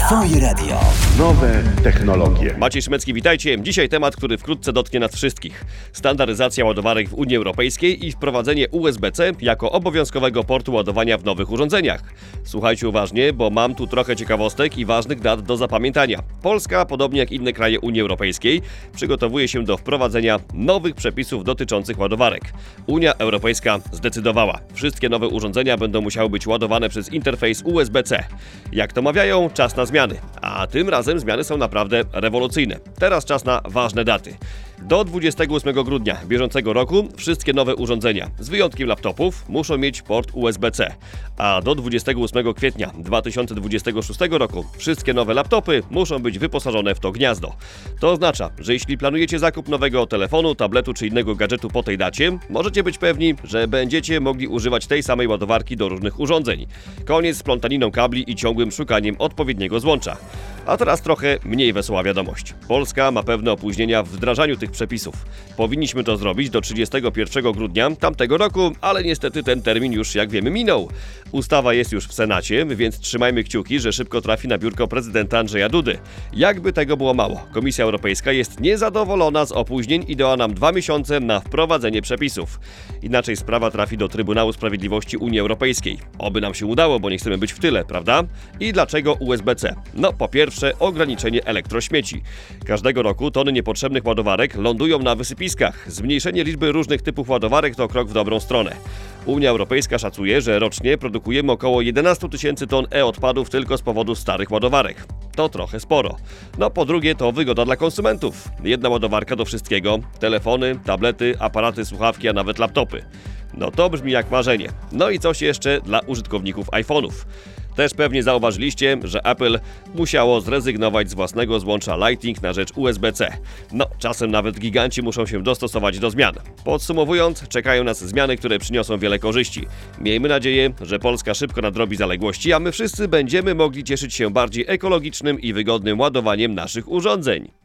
Twoje radio. Nowe technologie. Maciej Szymecki, witajcie. Dzisiaj temat, który wkrótce dotknie nas wszystkich. Standaryzacja ładowarek w Unii Europejskiej i wprowadzenie USB-C jako obowiązkowego portu ładowania w nowych urządzeniach. Słuchajcie uważnie, bo mam tu trochę ciekawostek i ważnych dat do zapamiętania. Polska, podobnie jak inne kraje Unii Europejskiej, przygotowuje się do wprowadzenia nowych przepisów dotyczących ładowarek. Unia Europejska zdecydowała. Wszystkie nowe urządzenia będą musiały być ładowane przez interfejs USB-C. Jak to mawiają, czas na zmiany. A tym razem zmiany są naprawdę rewolucyjne. Teraz czas na ważne daty. Do 28 grudnia bieżącego roku wszystkie nowe urządzenia, z wyjątkiem laptopów, muszą mieć port USB-C. A do 28 kwietnia 2026 roku wszystkie nowe laptopy muszą być wyposażone w to gniazdo. To oznacza, że jeśli planujecie zakup nowego telefonu, tabletu czy innego gadżetu po tej dacie, możecie być pewni, że będziecie mogli używać tej samej ładowarki do różnych urządzeń. Koniec z plątaniną kabli i ciągłym szukaniem odpowiedniego złącza. A teraz trochę mniej wesoła wiadomość. Polska ma pewne opóźnienia w wdrażaniu tych przepisów. Powinniśmy to zrobić do 31 grudnia tamtego roku, ale niestety ten termin już, jak wiemy, minął. Ustawa jest już w Senacie, więc trzymajmy kciuki, że szybko trafi na biurko prezydenta Andrzeja Dudy. Jakby tego było mało, Komisja Europejska jest niezadowolona z opóźnień i dała nam 2 miesiące na wprowadzenie przepisów. Inaczej sprawa trafi do Trybunału Sprawiedliwości Unii Europejskiej. Oby nam się udało, bo nie chcemy być w tyle, prawda? I dlaczego USB-C? No, po pierwsze, ograniczenie elektrośmieci. Każdego roku tony niepotrzebnych ładowarek lądują na wysypiskach. Zmniejszenie liczby różnych typów ładowarek to krok w dobrą stronę. Unia Europejska szacuje, że rocznie produkujemy około 11 000 ton e-odpadów tylko z powodu starych ładowarek. To trochę sporo. No po drugie to wygoda dla konsumentów. Jedna ładowarka do wszystkiego. Telefony, tablety, aparaty, słuchawki, a nawet laptopy. No to brzmi jak marzenie. No i coś jeszcze dla użytkowników iPhone'ów. Też pewnie zauważyliście, że Apple musiało zrezygnować z własnego złącza Lightning na rzecz USB-C. No, czasem nawet giganci muszą się dostosować do zmian. Podsumowując, czekają nas zmiany, które przyniosą wiele korzyści. Miejmy nadzieję, że Polska szybko nadrobi zaległości, a my wszyscy będziemy mogli cieszyć się bardziej ekologicznym i wygodnym ładowaniem naszych urządzeń.